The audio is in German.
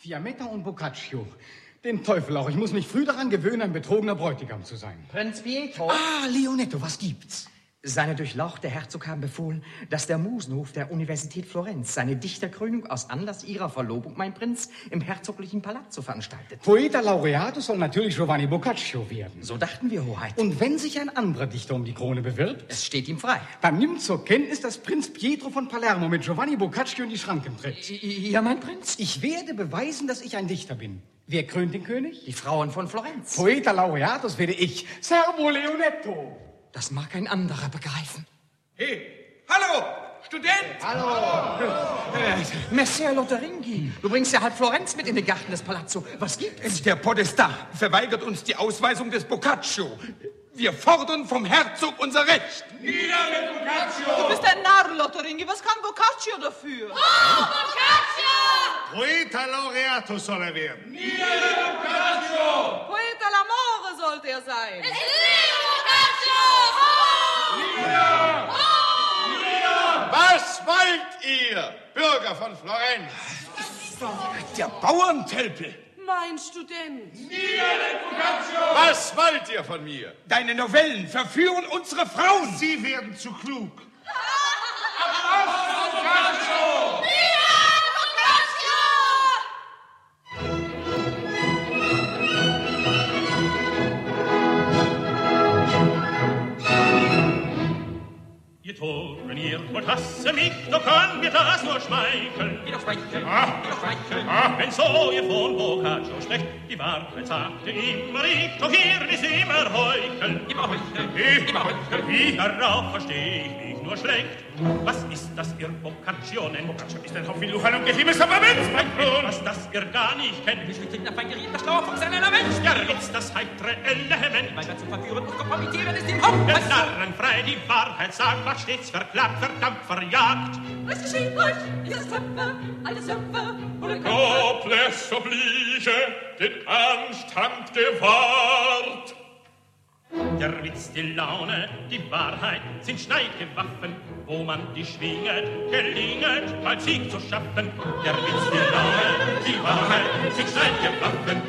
Fiammetta und Boccaccio. Den Teufel auch. Ich muss mich früh daran gewöhnen, ein betrogener Bräutigam zu sein. Prinz Pietro. Ah, Leonetto, was gibt's? Seine durchlauchte Herzog haben befohlen, dass der Musenhof der Universität Florenz seine Dichterkrönung aus Anlass ihrer Verlobung, mein Prinz, im herzoglichen Palazzo veranstaltet. Poeta Laureato soll natürlich Giovanni Boccaccio werden. So dachten wir, Hoheit. Und wenn sich ein anderer Dichter um die Krone bewirbt? Es steht ihm frei. Dann nimmt zur Kenntnis, dass Prinz Pietro von Palermo mit Giovanni Boccaccio in die Schranken tritt. Ja, mein Prinz? Ich werde beweisen, dass ich ein Dichter bin. Wer krönt den König? Die Frauen von Florenz. Poeta Laureatus werde ich. Servo Leonetto. Das mag ein anderer begreifen. Hey, hallo, Student! Hallo! Messer Lotharingi, du bringst ja halb Florenz mit in den Garten des Palazzo. Was gibt's? Der Podestat verweigert uns die Ausweisung des Boccaccio. Wir fordern vom Herzog unser Recht. Nieder mit Boccaccio! Du bist ein Narr, Lotharingi. Was kann Boccaccio dafür? Oh, Boccaccio! Poeta Laureato soll er werden. Nieder mit Boccaccio! Poeta l'amore sollte er sein. Es ist Boccaccio! Nieder! Nieder! Was wollt ihr, Bürger von Florenz? Der Bauerntölpel. Mein Student. Nieder mit Boccaccio! Was wollt ihr von mir? Deine Novellen verführen unsere Frauen. Sie werden zu klug. Boccaccio! Ihr Toren, ihr wollt hassen mich, doch kann mir das nur schmeicheln. Wie doch schmeicheln, Wie doch schmeicheln. Wenn so ihr von Boccaccio sprecht, die Wahrheit sagte immer ich, doch ihr ist immer heucheln. Immer heucheln, immer heucheln. Wie darauf versteh ich mich nur schlecht. Was ist das ihr Boccaccio nennt? Boccaccio ist ein Haufen Luchern und Geheimes Verwitz, mein Kron. Was das ihr gar nicht kennt. Wie schlicht in der feingerierten Straufuchs einer Mensch. Der Witz, das heitere Element. Weil wir zu verführen und kompromittieren ist im Haupt. Der Narrenfrei die Wahrheit sagt, macht stets verklagt, verdammt, verjagt. Was geschieht euch? Dieses Töpfe, alles Töpfe, ohne Köpfe. Noblesse oblige, den Anstand gewahrt. Der Witz, die Laune, die Wahrheit sind Schneidgewaffen, wo man die schwinget, gelinget, bald Sieg zu schaffen. Der Witz, die Laune, die Wahrheit sind Schneidgewaffen,